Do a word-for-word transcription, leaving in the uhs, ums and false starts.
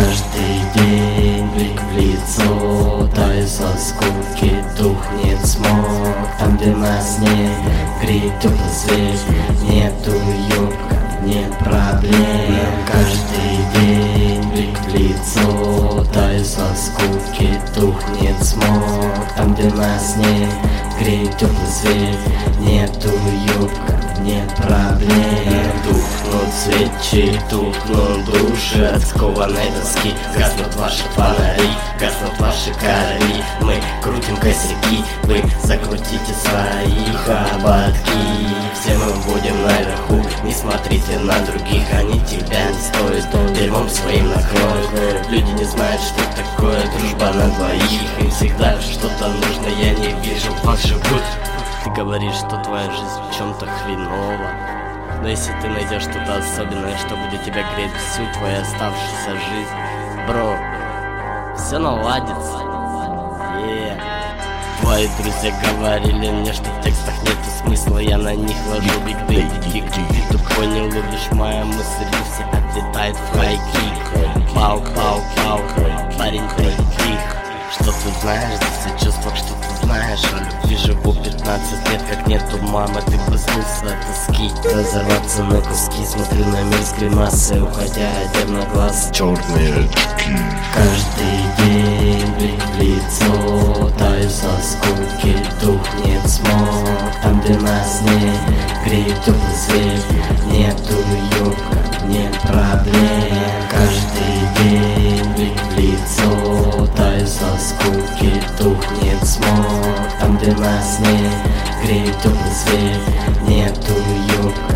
Каждый день блик в лицо, таю со скуки, тухнет смог. Там, где нас нет, греет теплый свет, нету юбка, нет проблем. Каждый день блик в лицо, таю со скуки, тухнет смог. Там, где нас нет, греет теплый свет, нету юбка, нет проблем. Тухнут свечи, тухнут души от скованной доски. Гаснут ваши фонари, гаснут ваши короли. Мы крутим косяки, вы закрутите своих ободки. Все мы будем наверху, не смотрите на других, они тебя не стоят, дерьмом своим накроют. Люди не знают, что такое дружба на двоих. Им всегда что-то нужно, я не вижу ваших гуд. Ты говоришь, что твоя жизнь в чем-то хреново, но если ты найдешь что-то особенное, что будет тебя греть всю твою оставшуюся жизнь, бро, все наладится. Yeah. Твои друзья говорили мне, что в текстах нету смысла, я на них ложу биг дейдики. Ты тупой, не уловишь моя мысль, все отлетает в хайки. Пау, пау, пау, парень, ты тихо. Что ты знаешь, за все чувства, что ты знаешь? О любви живу пятнадцать лет, как нету мамы, ты проснулся от тоски. Разорваться на куски, смотрю на мир с гримасой, уходя одноглаз. Черные очки. Каждый день блик в лицо, таю со скуки, тухнет смог. Там, где нас нет, греет теплый свет, нету юбка, нет проблем. Каждый день блик в лицо, таю со скуки, тухнет смог. Там, где нас нет, греет теплый свет, нету юбка,